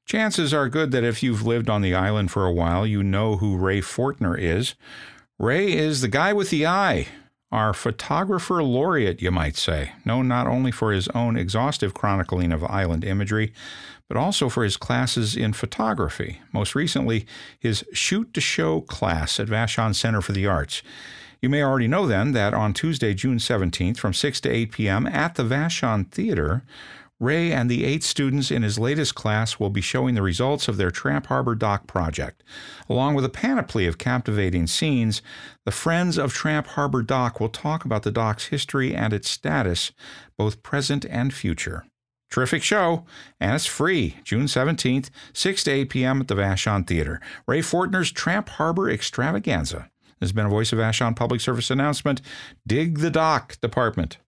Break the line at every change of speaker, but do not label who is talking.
Chances are good that if you've lived on the island for a while, you know who Ray Fortner is. Ray is the guy with the eye, our photographer laureate, you might say, known not only for his own exhaustive chronicling of island imagery, but also for his classes in photography, most recently his Shoot to Show class at Vashon Center for the Arts. You may already know then that on Tuesday, June 17th, from 6 to 8 p.m. at the Vashon Theater, Ray and the 8 students in his latest class will be showing the results of their Tramp Harbor Dock project. Along with a panoply of captivating scenes, the Friends of Tramp Harbor Dock will talk about the dock's history and its status, both present and future. Terrific show, and it's free, June 17th, 6 to 8 p.m. at the Vashon Theater. Ray Fortner's Tramp Harbor Extravaganza. This has been a Voice of Vashon public service announcement. Dig the Dock, Department.